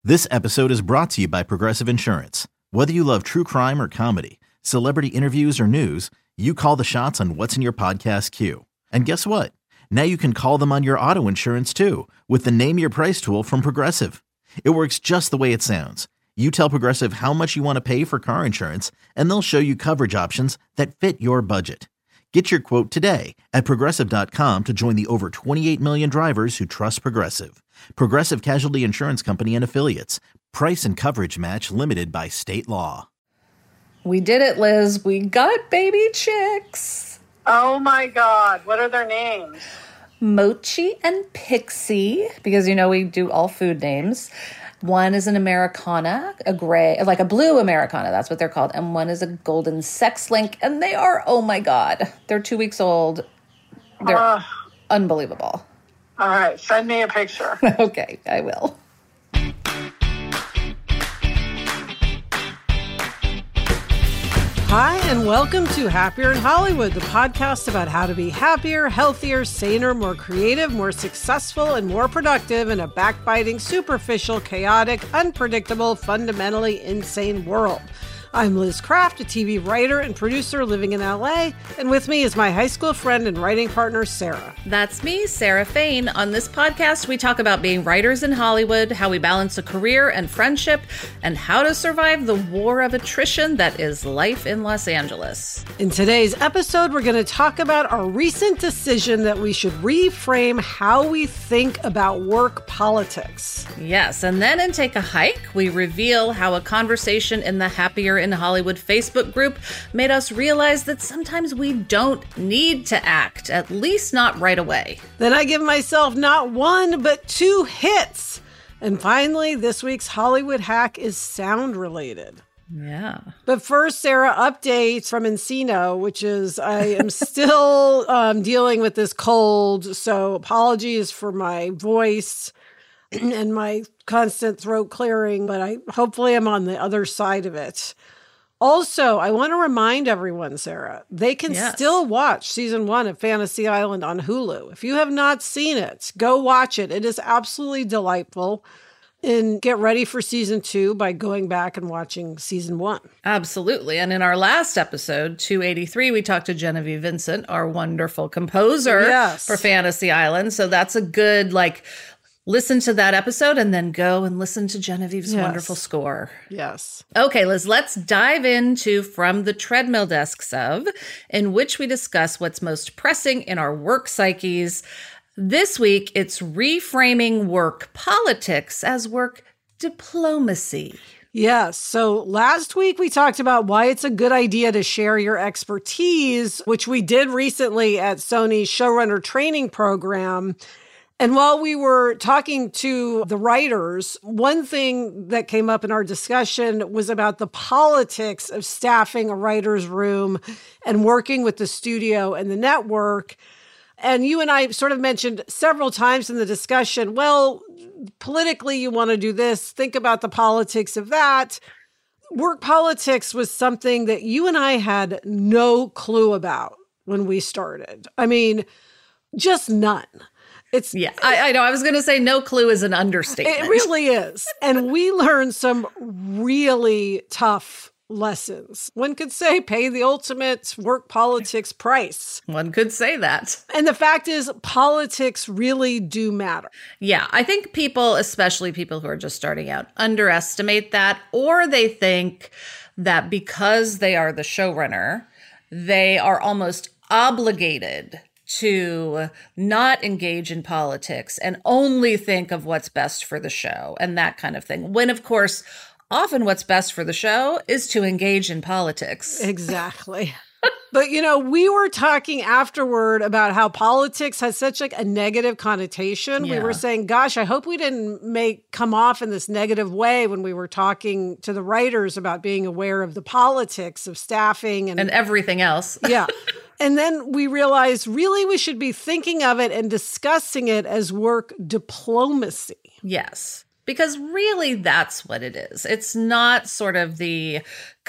This episode is brought to you by Progressive Insurance. Whether you love true crime or comedy, celebrity interviews or news, you call the shots on what's in your podcast queue. And guess what? Now you can call them on your auto insurance too with the Name Your Price tool from Progressive. It works just the way it sounds. You tell Progressive how much you want to pay for car insurance, and they'll show you coverage options that fit your budget. Get your quote today at Progressive.com to join the over 28 million drivers who trust Progressive. Progressive Casualty Insurance Company and Affiliates. Price and coverage match limited by state law. We did it, Liz. We got baby chicks. Oh my God. What are their names? Mochi and Pixie, because we do all food names. One is an Americana, a gray, like a blue Americana, that's what they're called. And one is a golden sex link. And they are, oh my God, they're 2 weeks old. They're unbelievable. All right, send me a picture. Okay, I will. Hi, and welcome to Happier in Hollywood, the podcast about how to be happier, healthier, saner, more creative, more successful, and more productive in a backbiting, superficial, chaotic, unpredictable, fundamentally insane world. I'm Liz Craft, a TV writer and producer living in LA, and with me is my high school friend and writing partner, Sarah. That's me, Sarah Fain. On this podcast, we talk about being writers in Hollywood, how we balance a career and friendship, and how to survive the war of attrition that is life in Los Angeles. In today's episode, we're going to talk about our recent decision that we should reframe how we think about work politics. Yes, and then in Take a Hike, we reveal how a conversation in the Happier in Hollywood Facebook group made us realize that sometimes we don't need to act, at least not right away. Then I give myself not one, but 2 hits. And finally, this week's Hollywood hack is sound related. Yeah. But first, Sarah, update from Encino, which is I am still dealing with this cold. So apologies for my voice and my constant throat clearing, but hopefully I'm on the other side of it. Also, I want to remind everyone, Sarah, they can still watch season 1 of Fantasy Island on Hulu. If you have not seen it, go watch it. It is absolutely delightful. And get ready for season 2 by going back and watching season 1. Absolutely. And in our last episode, 283, we talked to Genevieve Vincent, our wonderful composer for Fantasy Island. So that's a good, listen to that episode and then go and listen to Genevieve's wonderful score. Yes. Okay, Liz, let's dive into From the Treadmill Desks of, in which we discuss what's most pressing in our work psyches. This week, it's reframing work politics as work diplomacy. Yes. So last week we talked about why it's a good idea to share your expertise, which we did recently at Sony's showrunner training program. And while we were talking to the writers, one thing that came up in our discussion was about the politics of staffing a writer's room and working with the studio and the network. And you and I sort of mentioned several times in the discussion, well, politically, you want to do this. Think about the politics of that. Work politics was something that you and I had no clue about when we started. I mean, just none. I know. I was going to say no clue is an understatement. It really is. And we learned some really tough lessons. One could say pay the ultimate work politics price. One could say that. And the fact is, politics really do matter. Yeah, I think people, especially people who are just starting out, underestimate that, or they think that because they are the showrunner, they are almost obligated to not engage in politics and only think of what's best for the show and that kind of thing. When, of course, often what's best for the show is to engage in politics. Exactly. But, we were talking afterward about how politics has such a negative connotation. Yeah. We were saying, gosh, I hope we didn't come off in this negative way when we were talking to the writers about being aware of the politics of staffing and everything else. Yeah. And then we realized really we should be thinking of it and discussing it as work diplomacy. Yes. Because really, that's what it is. It's not sort of the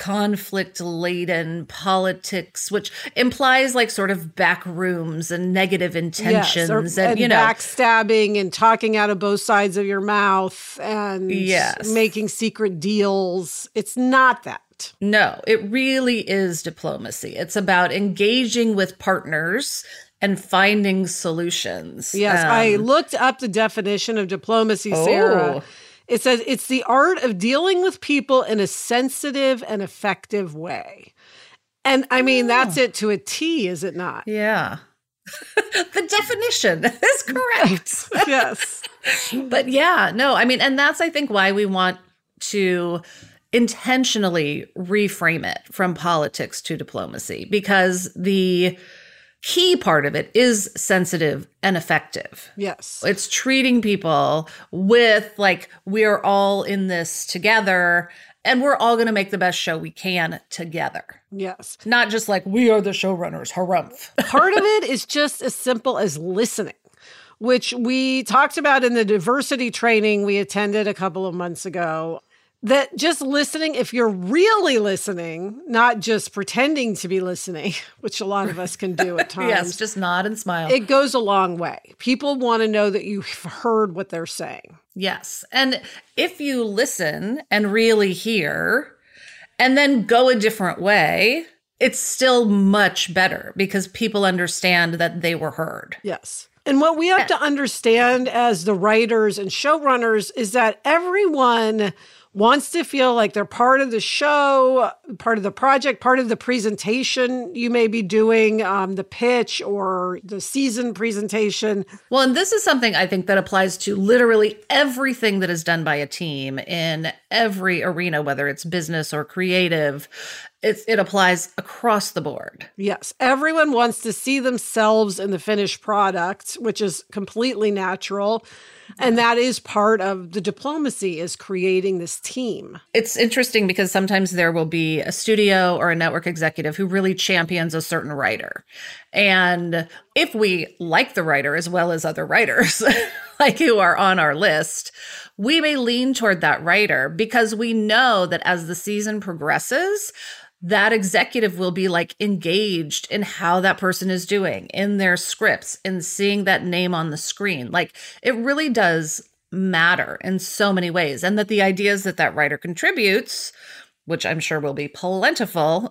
conflict-laden politics, which implies like sort of back rooms and negative intentions, and backstabbing and talking out of both sides of your mouth and making secret deals. It's not that. No, it really is diplomacy. It's about engaging with partners and finding solutions. Yes, I looked up the definition of diplomacy, Sarah. It says it's the art of dealing with people in a sensitive and effective way. And I mean, that's it to a T, is it not? Yeah. The definition is correct. Yes. But yeah, no, I mean, and that's, I think, why we want to intentionally reframe it from politics to diplomacy, because the key part of it is sensitive and effective. Yes. It's treating people with like, we're all in this together and we're all going to make the best show we can together. Yes. Not just like, we are the showrunners, harumph. Part of it is just as simple as listening, which we talked about in the diversity training we attended a couple of months ago. That just listening, if you're really listening, not just pretending to be listening, which a lot of us can do at times. Yes, just nod and smile. It goes a long way. People want to know that you've heard what they're saying. Yes. And if you listen and really hear and then go a different way, it's still much better because people understand that they were heard. Yes. And what we have to understand as the writers and showrunners is that everyone wants to feel like they're part of the show, part of the project, part of the presentation you may be doing, the pitch or the season presentation. Well, and this is something I think that applies to literally everything that is done by a team in every arena, whether it's business or creative. It applies across the board. Yes. Everyone wants to see themselves in the finished product, which is completely natural. And that is part of the diplomacy, is creating this team. It's interesting because sometimes there will be a studio or a network executive who really champions a certain writer. And if we like the writer as well as other writers, like who are on our list, we may lean toward that writer because we know that as the season progresses, that executive will be like engaged in how that person is doing in their scripts and seeing that name on the screen. Like it really does matter in so many ways. And that the ideas that that writer contributes, which I'm sure will be plentiful,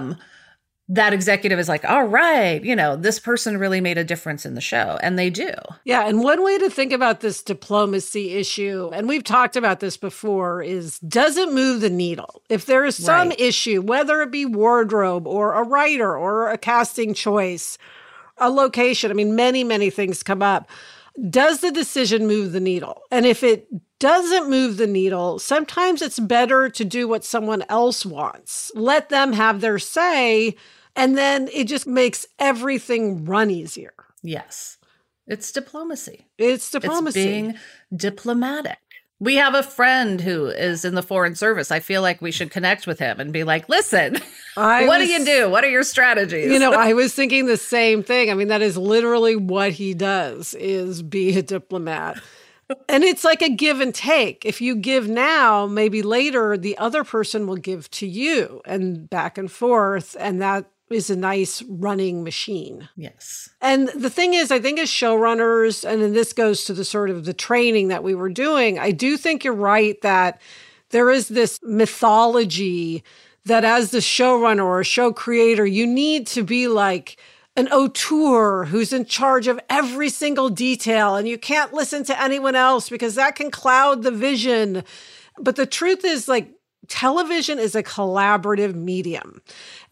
that executive is like, all right, this person really made a difference in the show. And they do. Yeah. And one way to think about this diplomacy issue, and we've talked about this before, is does it move the needle? If there is some issue, whether it be wardrobe or a writer or a casting choice, a location, I mean, many, many things come up. Does the decision move the needle? And if it doesn't move the needle, sometimes it's better to do what someone else wants. Let them have their say. And then it just makes everything run easier. Yes. It's diplomacy. It's diplomacy. It's being diplomatic. We have a friend who is in the Foreign Service. I feel like we should connect with him and be like, listen, what do you do? What are your strategies? I was thinking the same thing. I mean, that is literally what he does, is be a diplomat. And it's like a give and take. If you give now, maybe later the other person will give to you, and back and forth. And that is a nice running machine. Yes. And the thing is, I think as showrunners, and then this goes to the sort of the training that we were doing, I do think you're right that there is this mythology that as the showrunner or show creator, you need to be like an auteur who's in charge of every single detail, and you can't listen to anyone else because that can cloud the vision. But the truth is, like, television is a collaborative medium,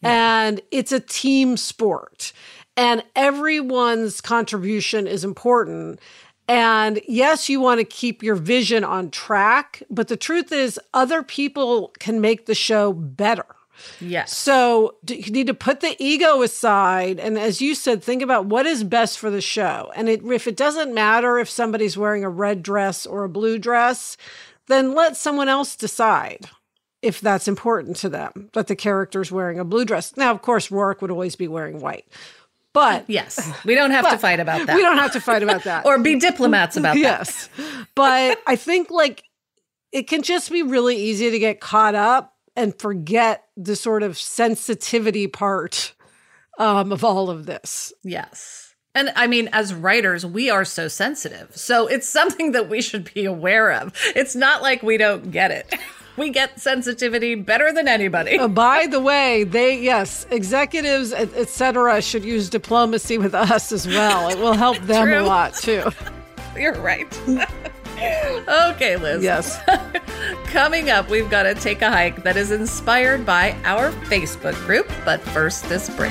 and it's a team sport, and everyone's contribution is important. And yes, you want to keep your vision on track, but the truth is other people can make the show better. Yes. So you need to put the ego aside. And as you said, think about what is best for the show. And if it doesn't matter if somebody's wearing a red dress or a blue dress, then let someone else decide if that's important to them, that the character's wearing a blue dress. Now, of course, Rourke would always be wearing white. But yes, we don't have to fight about that. We don't have to fight about that. Or be diplomats about that. Yes. But I think, like, it can just be really easy to get caught up and forget the sort of sensitivity part of all of this. Yes. And I mean, as writers, we are so sensitive. So it's something that we should be aware of. It's not like we don't get it. We get sensitivity better than anybody. By the way, executives, et cetera, should use diplomacy with us as well. It will help them a lot, too. You're right. Okay, Liz. Yes. Coming up, we've got to take a hike that is inspired by our Facebook group. But first, this break.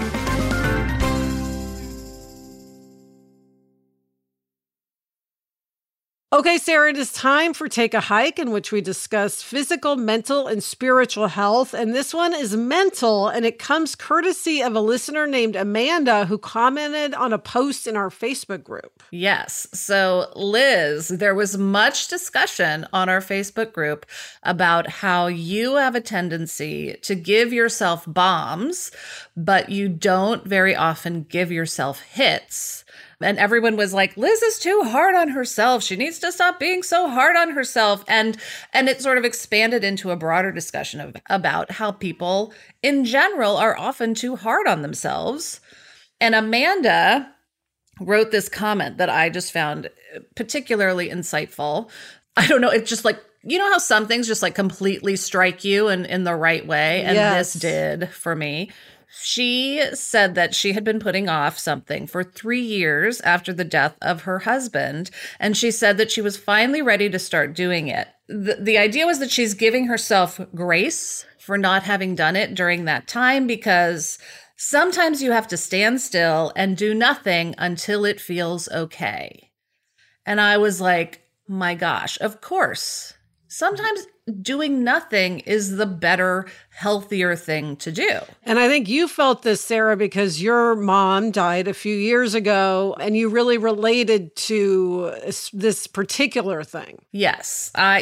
Okay, Sarah, it is time for Take a Hike, in which we discuss physical, mental, and spiritual health. And this one is mental, and it comes courtesy of a listener named Amanda who commented on a post in our Facebook group. Yes. So, Liz, there was much discussion on our Facebook group about how you have a tendency to give yourself bombs, but you don't very often give yourself hits. And everyone was like, Liz is too hard on herself. She needs to stop being so hard on herself. And it sort of expanded into a broader discussion about how people in general are often too hard on themselves. And Amanda wrote this comment that I just found particularly insightful. I don't know, it's just like, you know how some things just like completely strike you in the right way? And Yes. This did for me. She said that she had been putting off something for 3 years after the death of her husband. And she said that she was finally ready to start doing it. The idea was that she's giving herself grace for not having done it during that time, because sometimes you have to stand still and do nothing until it feels okay. And I was like, my gosh, of course. Sometimes doing nothing is the better, healthier thing to do. And I think you felt this, Sarah, because your mom died a few years ago and you really related to this particular thing. Yes. I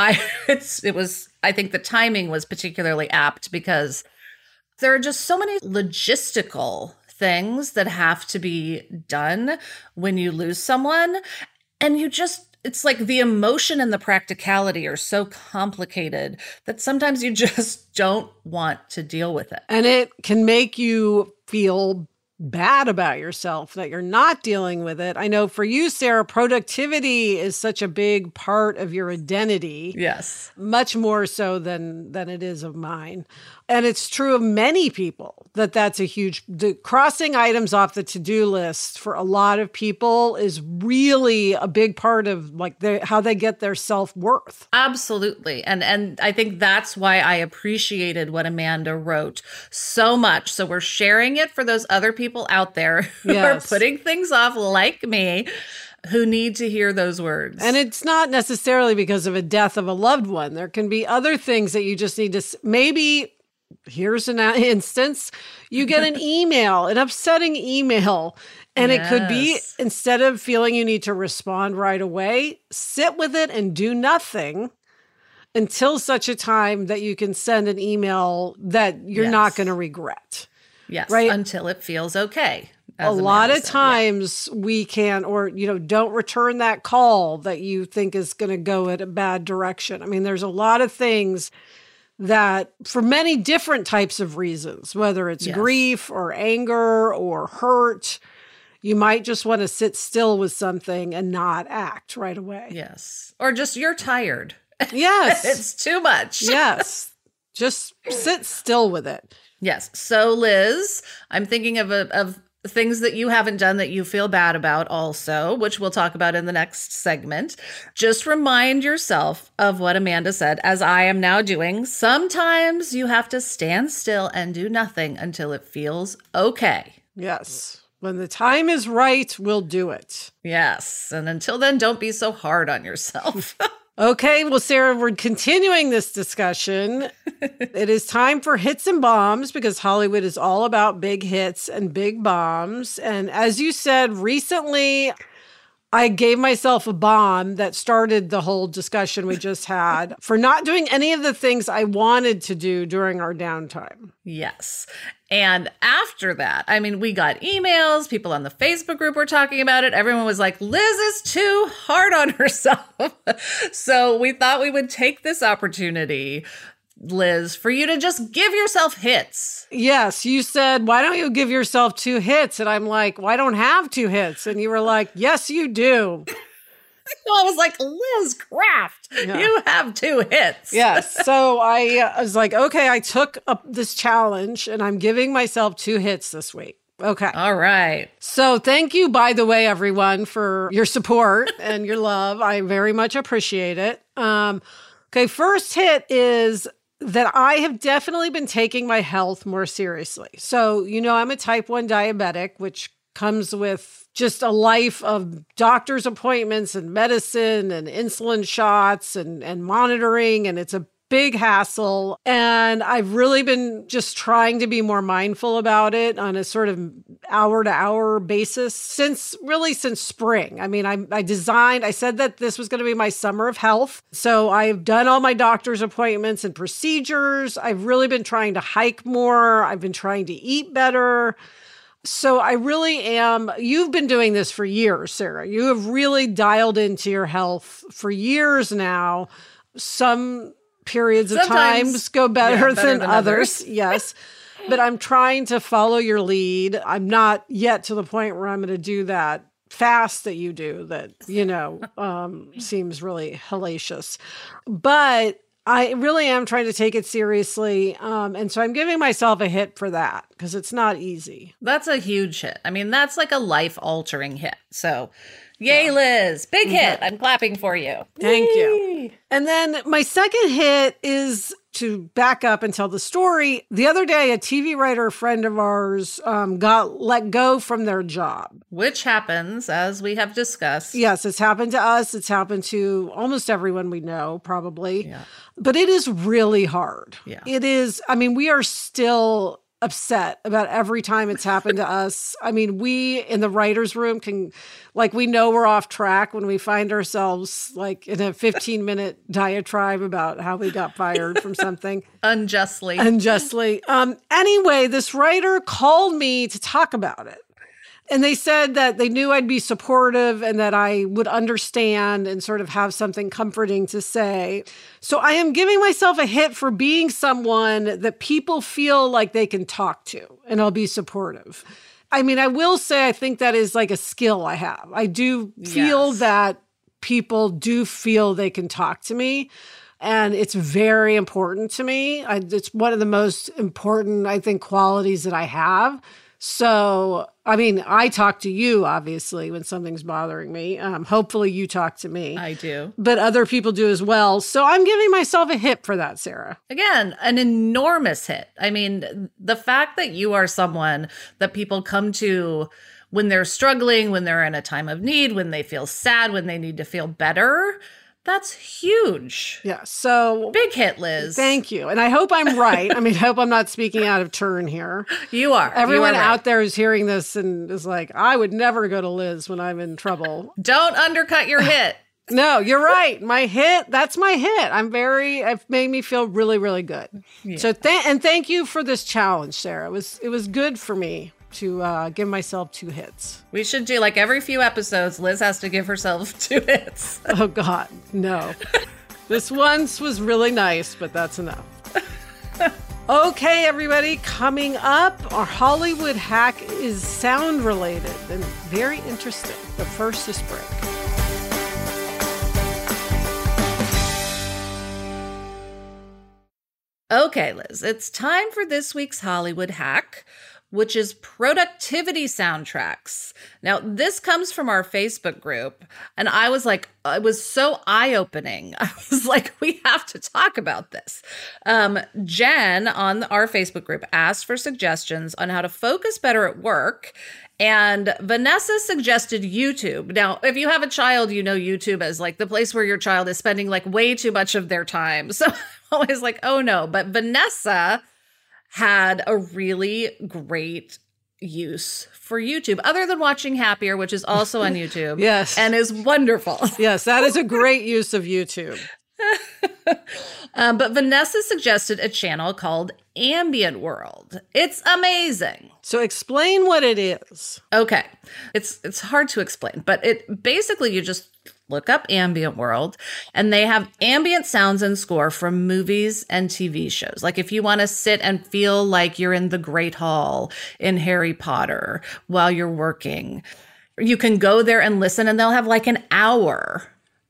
think the timing was particularly apt because there are just so many logistical things that have to be done when you lose someone. And it's like the emotion and the practicality are so complicated that sometimes you just don't want to deal with it. And it can make you feel bad about yourself that you're not dealing with it. I know for you, Sarah, productivity is such a big part of your identity. Yes. Much more so than it is of mine. And it's true of many people that's the crossing items off the to-do list for a lot of people is really a big part of like how they get their self-worth. Absolutely. And I think that's why I appreciated what Amanda wrote so much. So we're sharing it for those other people out there who are putting things off like me, who need to hear those words. And it's not necessarily because of a death of a loved one. There can be other things that you just need to maybe. Here's an instance. You get an email, an upsetting email, and it could be, instead of feeling you need to respond right away, sit with it and do nothing until such a time that you can send an email that you're not going to regret. Yes, right? Until it feels okay. A lot of times we can, or, don't return that call that you think is going to go in a bad direction. I mean, there's a lot of things that for many different types of reasons, whether it's grief or anger or hurt, you might just want to sit still with something and not act right away. Yes. Or just you're tired. Yes. It's too much. Yes. Just sit still with it. Yes. So, Liz, I'm thinking of things that you haven't done that you feel bad about also, which we'll talk about in the next segment. Just remind yourself of what Amanda said, as I am now doing. Sometimes you have to stand still and do nothing until it feels okay. Yes. When the time is right, we'll do it. Yes. And until then, don't be so hard on yourself. Okay, well, Sarah, we're continuing this discussion. It is time for hits and bombs because Hollywood is all about big hits and big bombs. And as you said, recently I gave myself a bomb that started the whole discussion we just had for not doing any of the things I wanted to do during our downtime. Yes. And after that, I mean, we got emails, people on the Facebook group were talking about it. Everyone was like, Liz is too hard on herself. So we thought we would take this opportunity, Liz, for you to just give yourself hits. Yes, you said, why don't you give yourself 2 hits? And I'm like, well, I don't have 2 hits. And you were like, yes, you do. I was like, Liz Craft, you have 2 hits. Yes. So I was like, okay, I took up this challenge and I'm giving myself 2 hits this week. Okay. All right. So thank you, by the way, everyone, for your support and your love. I very much appreciate it. Okay, first hit is that I have definitely been taking my health more seriously. So, I'm a type 1 diabetic, which comes with just a life of doctor's appointments and medicine and insulin shots and monitoring. And it's a big hassle. And I've really been just trying to be more mindful about it on a sort of hour to hour basis since spring. I mean, I said that this was going to be my summer of health. So I've done all my doctor's appointments and procedures. I've really been trying to hike more. I've been trying to eat better. So I really am. You've been doing this for years, Sarah. You have really dialed into your health for years now. Some periods of times go better than others. Yes. But I'm trying to follow your lead. I'm not yet to the point where I'm going to do that fast that you do that, seems really hellacious. But I really am trying to take it seriously. And so I'm giving myself a hit for that because it's not easy. That's a huge hit. I mean, that's like a life-altering hit. So yay, Liz. Big hit. I'm clapping for you. Thank you. And then my second hit is to back up and tell the story. The other day, a TV writer friend of ours got let go from their job. Which happens, as we have discussed. Yes, it's happened to us. It's happened to almost everyone we know, probably. Yeah. But it is really hard. Yeah. It is. I mean, we are still upset about every time it's happened to us. I mean, we in the writer's room we know we're off track when we find ourselves like in a 15-minute diatribe about how we got fired from something. Unjustly. Anyway, this writer called me to talk about it. And they said that they knew I'd be supportive and that I would understand and sort of have something comforting to say. So I am giving myself a hit for being someone that people feel like they can talk to, and I'll be supportive. I mean, I will say I think that is like a skill I have. I do feel that people do feel they can talk to me. And it's very important to me. It's one of the most important, I think, qualities that I have. So, I mean, I talk to you, obviously, when something's bothering me. Hopefully you talk to me. I do. But other people do as well. So I'm giving myself a hit for that, Sarah. Again, an enormous hit. I mean, the fact that you are someone that people come to when they're struggling, when they're in a time of need, when they feel sad, when they need to feel better, that's huge. Yeah. So big hit, Liz. Thank you. And I hope I'm right. I mean, I hope I'm not speaking out of turn here. You are. Everyone out there is hearing this and is like, I would never go to Liz when I'm in trouble. Don't undercut your hit. No, you're right. My hit, that's my hit. It made me feel really, really good. Yeah. So thank you for this challenge, Sarah. It was good for me to give myself 2 hits. We should do like every few episodes, Liz has to give herself 2 hits. Oh God, no. This once was really nice, but that's enough. Okay, everybody, coming up, our Hollywood hack is sound related and very interesting. But first, this break. Okay, Liz, it's time for this week's Hollywood hack, which is productivity soundtracks. Now, this comes from our Facebook group, and I was like, it was so eye-opening. I was like, we have to talk about this. Jen on our Facebook group asked for suggestions on how to focus better at work, and Vanessa suggested YouTube. Now, if you have a child, you know YouTube as like the place where your child is spending like way too much of their time. So I'm always like, oh no. But Vanessa had a really great use for YouTube, other than watching Happier, which is also on YouTube. Yes. And is wonderful. Yes, that is a great use of YouTube. But Vanessa suggested a channel called Ambient World. It's amazing. So explain what it is. Okay. It's hard to explain, but it basically, you just look up Ambient World and they have ambient sounds and score from movies and TV shows. Like if you want to sit and feel like you're in the Great Hall in Harry Potter while you're working, you can go there and listen, and they'll have like an hour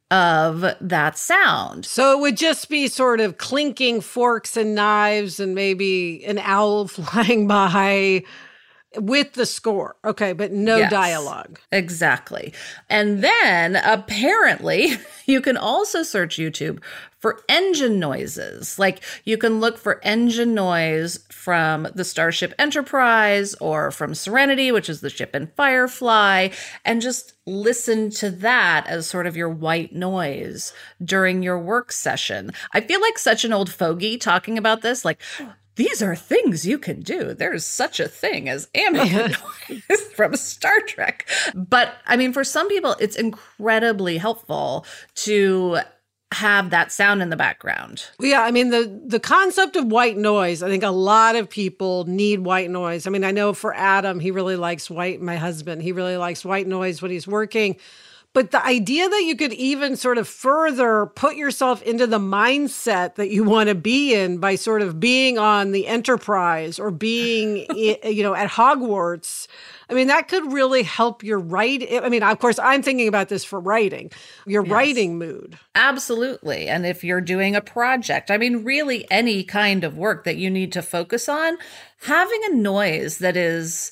of that sound. So it would just be sort of clinking forks and knives and maybe an owl flying by with the score. Okay, but no Yes, dialogue. Exactly. And then apparently you can also search YouTube for engine noises. Like you can look for engine noise from the Starship Enterprise or from Serenity, which is the ship in Firefly, and just listen to that as sort of your white noise during your work session. I feel like such an old fogey talking about this, like, these are things you can do. There's such a thing as ambient noise from Star Trek. But I mean, for some people, it's incredibly helpful to have that sound in the background. Yeah, I mean, the concept of white noise, I think a lot of people need white noise. I mean, I know for Adam, he really likes my husband, he really likes white noise when he's working. But the idea that you could even sort of further put yourself into the mindset that you want to be in by sort of being on the Enterprise or being, at Hogwarts, I mean, that could really help your writing. I mean, of course, I'm thinking about this for writing, your writing mood. Absolutely. And if you're doing a project, I mean, really any kind of work that you need to focus on, having a noise that is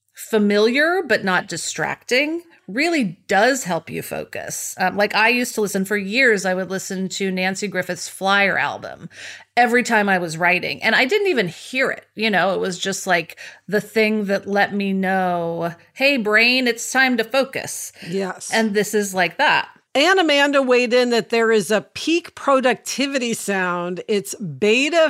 familiar but not distracting really does help you focus. Like I used to listen for years, I would listen to Nancy Griffith's Flyer album every time I was writing. And I didn't even hear it. It was just like the thing that let me know, hey, brain, it's time to focus. Yes. And this is like that. And Amanda weighed in that there is a peak productivity sound. It's beta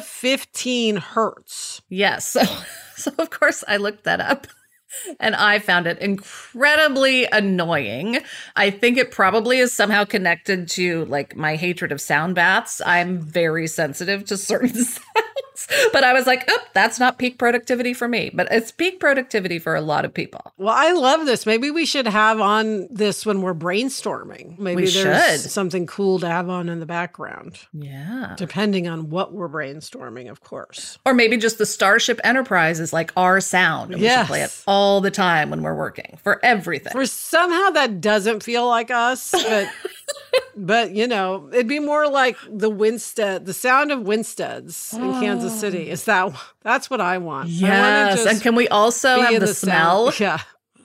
15 hertz. Yes. So of course I looked that up. And I found it incredibly annoying. I think it probably is somehow connected to like my hatred of sound baths. I'm very sensitive to certain sounds, but I was like, oh, that's not peak productivity for me, but it's peak productivity for a lot of people. Well, I love this. Maybe we should have on this when we're brainstorming. Maybe there's something cool to have on in the background. Yeah. Depending on what we're brainstorming, of course. Or maybe just the Starship Enterprise is like our sound. And we should play it all the time when we're working for everything. For somehow that doesn't feel like us, but it'd be more like the sound of Winsteads in Kansas City. That's what I want. Yes. And can we also have the smell? Yeah.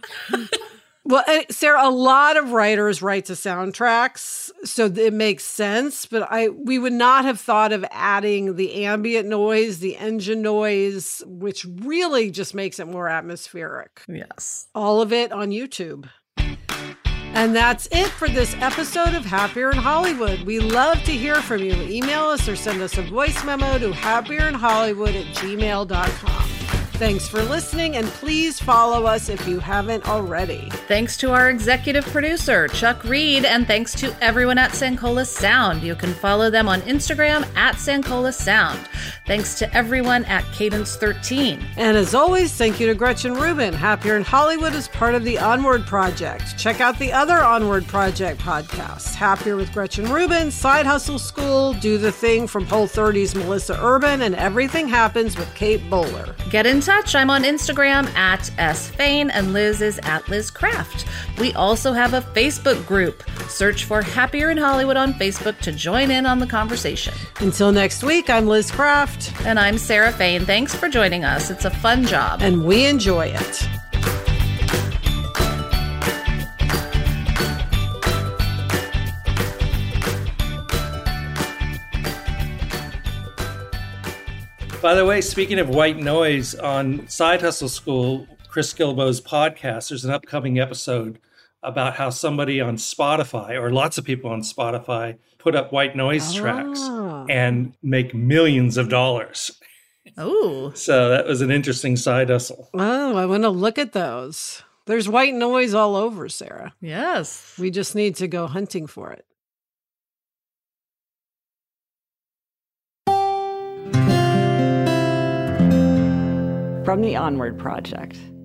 Well, Sarah, a lot of writers write to soundtracks, so it makes sense, but we would not have thought of adding the ambient noise, the engine noise, which really just makes it more atmospheric. Yes. All of it on YouTube. And that's it for this episode of Happier in Hollywood. We love to hear from you. Email us or send us a voice memo to happierin hollywood@gmail.com. Thanks for listening, and please follow us if you haven't already. Thanks to our executive producer, Chuck Reed, and thanks to everyone at Sankola Sound. You can follow them on Instagram at Sankola Sound. Thanks to everyone at Cadence 13. And as always, thank you to Gretchen Rubin. Happier in Hollywood is part of the Onward Project. Check out the other Onward Project podcasts, Happier with Gretchen Rubin, Side Hustle School, Do the Thing from Whole30's Melissa Urban, and Everything Happens with Kate Bowler. Get in touch. I'm on Instagram at @sfain, and Liz is at Liz Craft. We also have a Facebook group. Search for Happier in Hollywood on Facebook to join in on the conversation. Until next week, I'm Liz Craft. And I'm Sarah Fain. Thanks for joining us. It's a fun job. And we enjoy it. By the way, speaking of white noise, on Side Hustle School, Chris Gilbo's podcast, there's an upcoming episode about how somebody on Spotify, or lots of people on Spotify, put up white noise tracks and make millions of dollars. Oh, So that was an interesting side hustle. Oh, I want to look at those. There's white noise all over, Sarah. yes. We just need to go hunting for it. From the Onward Project.